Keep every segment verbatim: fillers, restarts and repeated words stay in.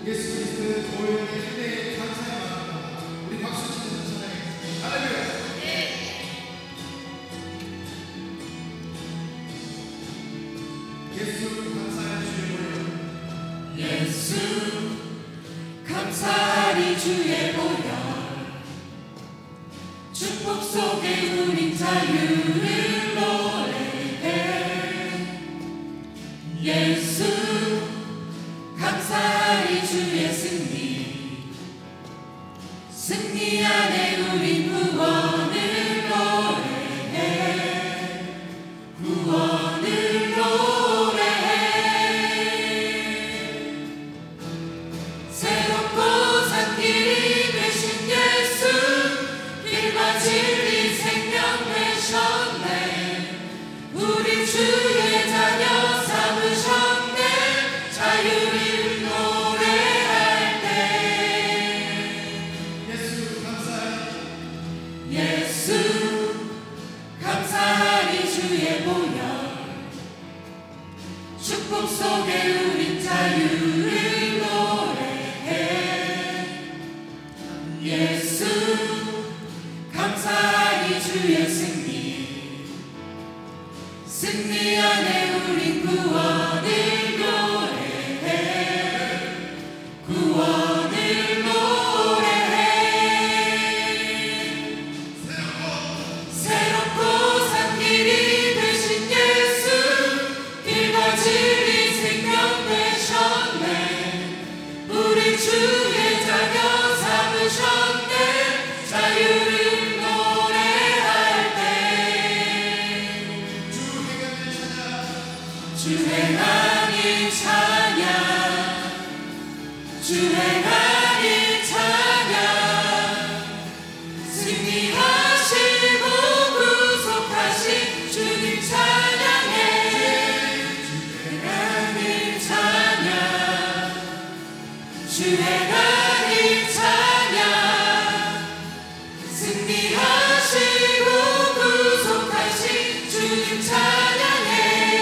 예수 그리스도의 보혈의 은혜에 감사의 마음으로 우리 박수 치면서 찬양하겠습니다. 할렐루야. 예수 감사의 주의 보혈, 예수 감사리 주의 보혈, 축복 속에 우린 자유를 노래해. 예수 감사리 주의 승리, 승리 안에 우린 구원을 노래해. 구원을 노래해. 새롭고 산 길이 되신 예수, 길과 진리 생명 되셨네. 우리 주의 자녀 삼으셨네. 자유를 노래할 때 예수 감사의 예수 감사리 주의 보혈, 축복 속에 우린 자유를 노래해. 예수 감사리 주의 승리, 승리 안에 우린 구원을 노래해. 구원을 노래해. 새롭고 산 길이 되신 예수, 길과 진리 생명 되셨네. 우리 주의 자녀 삼으셨네. 자유를 노래할 때 주 행하는 찬양, 주 행하는 찬양, 승리하시고 구속하신 주님 찬양해. 주 행하는 찬양, 주 행하는 찬양, 승리하시고 구속하신 주님 찬양해.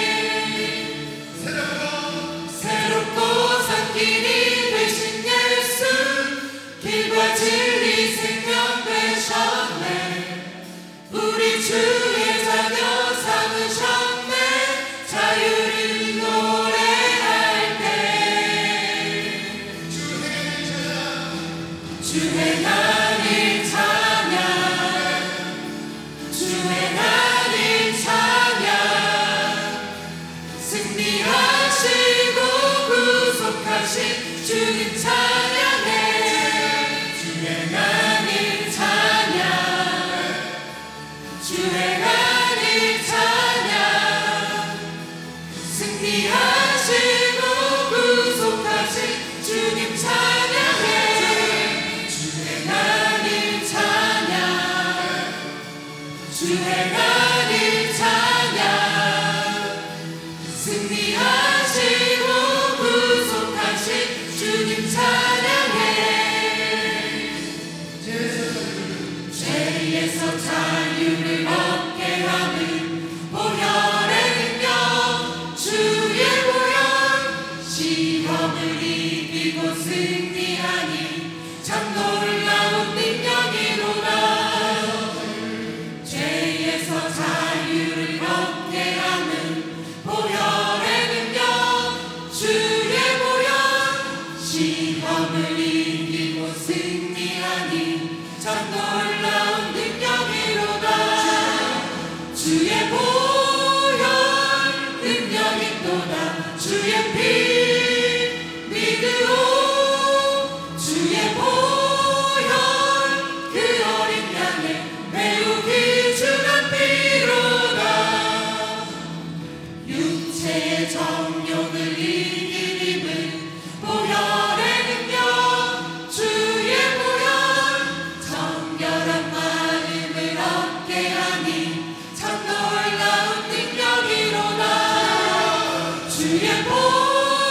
새롭고 산 길이 되신 예수, 길과 진리 생명 되셨네. 우리 주의 자녀 삼으셨네. 자유를 노래할 때 주 행하는 찬양, 주 행하는 찬양, 승리하시고 구속하신 주님 찬양해. 주 행하는 찬양, 주 행하는 찬양, 승리하시고 구속하신 주님 찬양해. 주 행하는 찬양, 주 행하는 찬양, 승리하시고 구속하신 주님 찬양해. 죄에서 자유를 얻게 하는 보혈의 능력, 주의 보혈, 시험을 이기고 승리하니 참 놀라운 능력이로다. 죄에서 자유를 얻게 하는 보혈의 능력, 주의 보혈, 시험을 이기고 승리하니 참 놀라운 능력이로다. 주의 보혈 능력이로다. 주의 피 믿으오. 주의 보혈 그 어린 양의 매우 귀중한 피로다. 육체의 정욕을 이긴 힘은 보혈의 능력, 주의 보혈, 정결한 마음을 얻게 하니 참 놀라운 능력이로다. 주의 보혈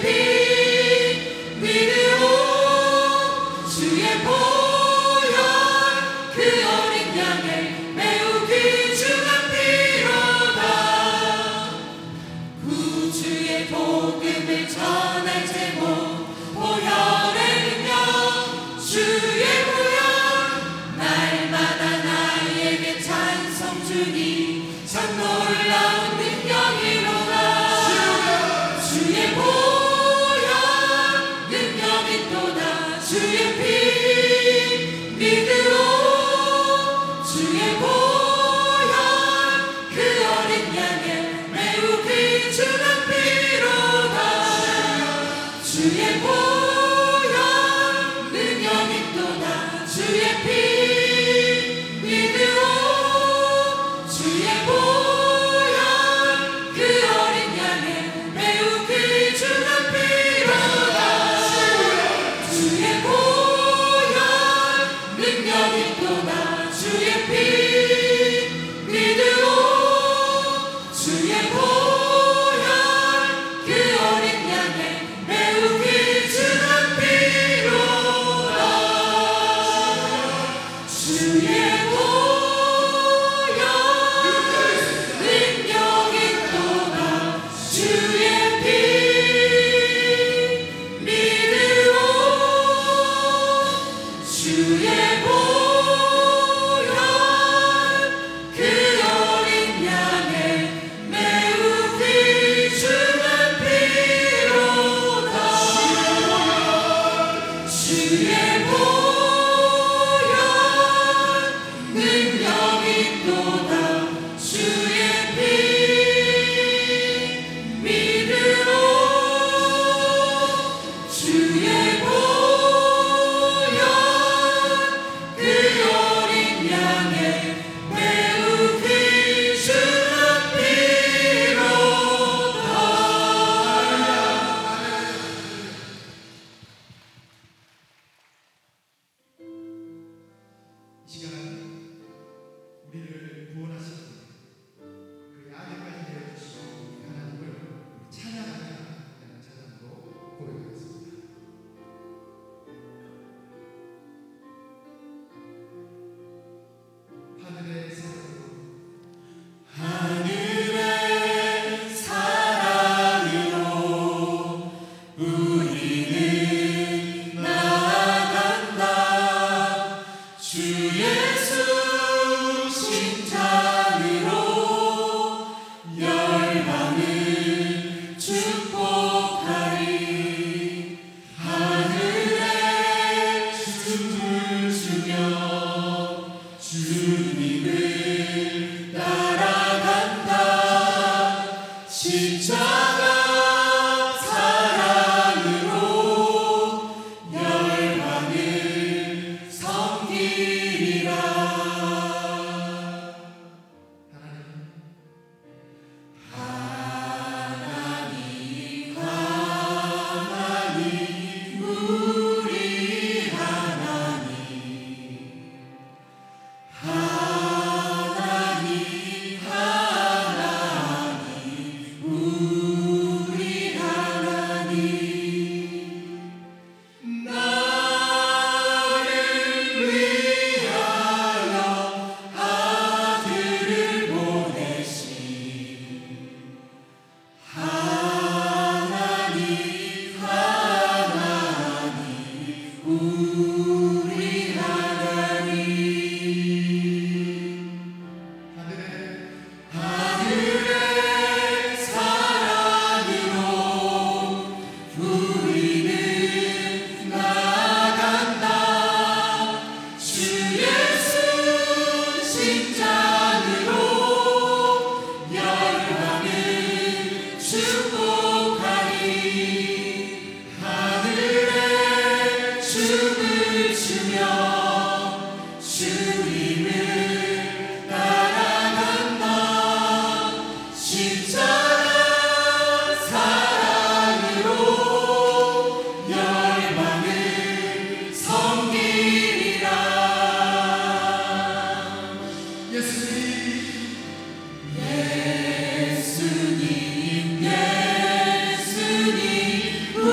우리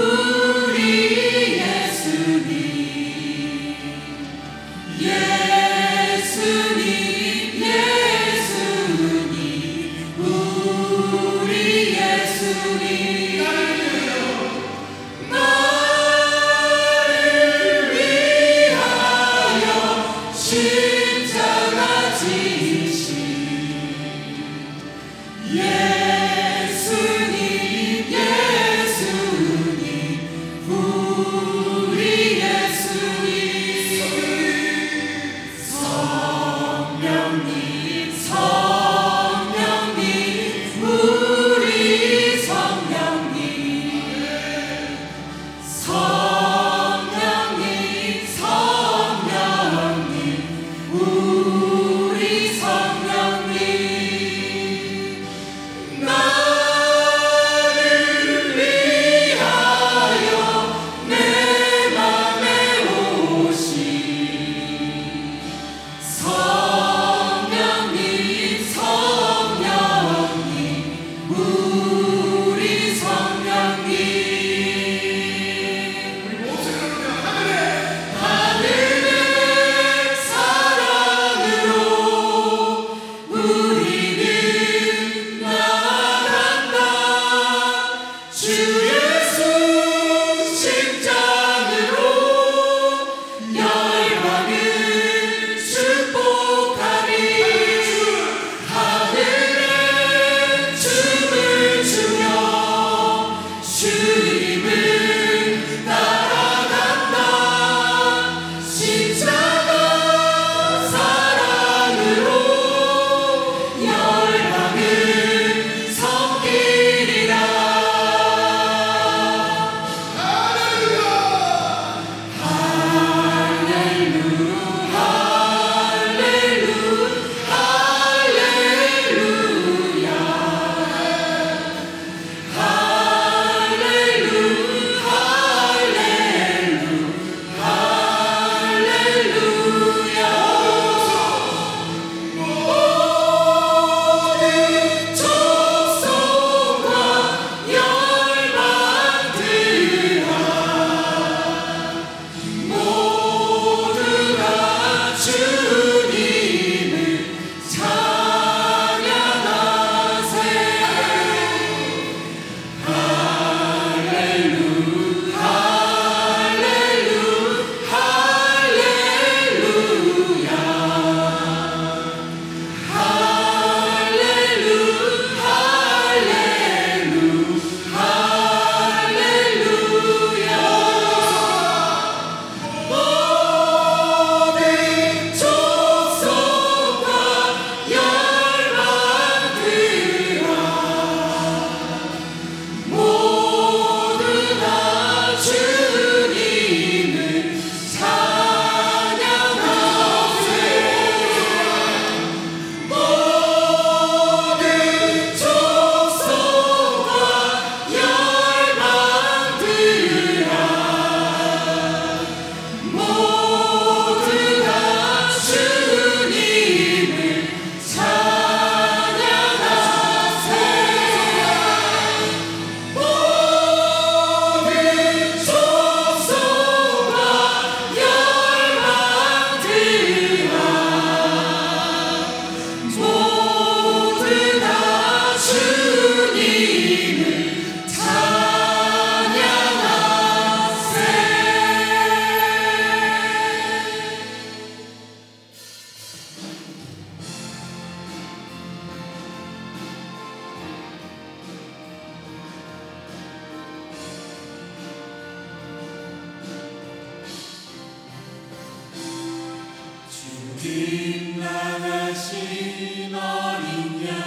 나신 어린 양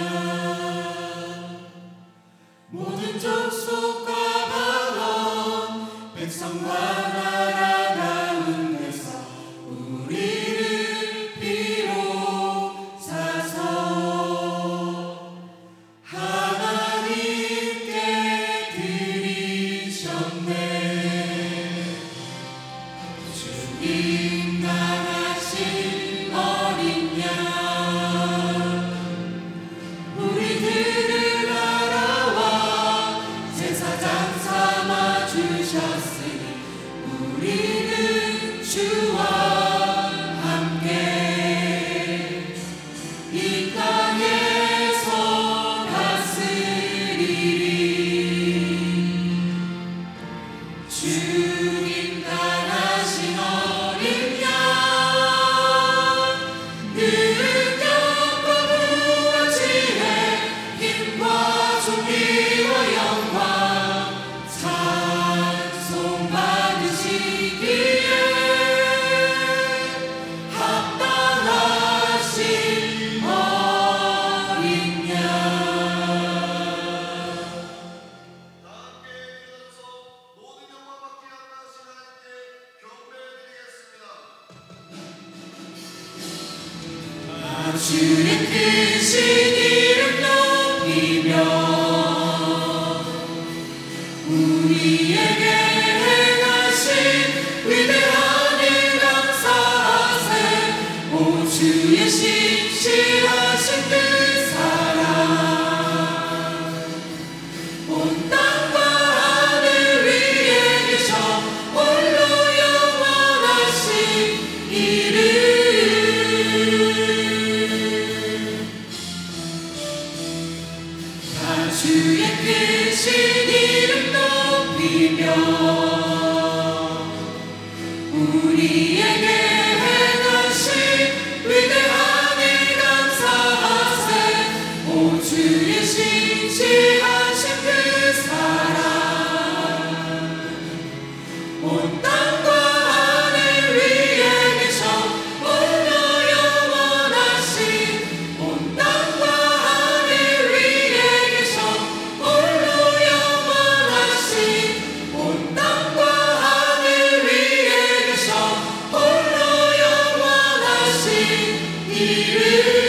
모든 족속과 방언 백성과 나라 가운데서 우리를 비로사서 하나님께 드리셨네. 주님 나가신 어린 양 우리들을 알아와 제사장 삼아 주셨으니 우리는 주와 함께 이 땅에서 다스리리. 주님 나가신 어린 양 능력과 부와 지혜 힘과 존귀와 영광 찬송 받으시기에 합당하신 어린 양. 다 함께 일어나서 모든 영광 받기 합당하신 하나님께 경배드리겠습니다. 주의 크신 이름 높이며 우리에게 행하신 위대한 일 감사하세. 오 주의 신실하신 그 사랑 온 땅과 하늘 위에 계셔 홀로 영원하신 이름. 다 주의 크신 이름 높이며 우리에게 행하신 위대한 일 감사하세. 오 주의 신실하신 그 사랑 온 땅과 하늘 위에 계셔 홀로 영원하신 온 땅과 하늘 위에 계셔 홀로 영원하신 온 땅과 하늘 위에 계셔 홀로 영원하신 이름.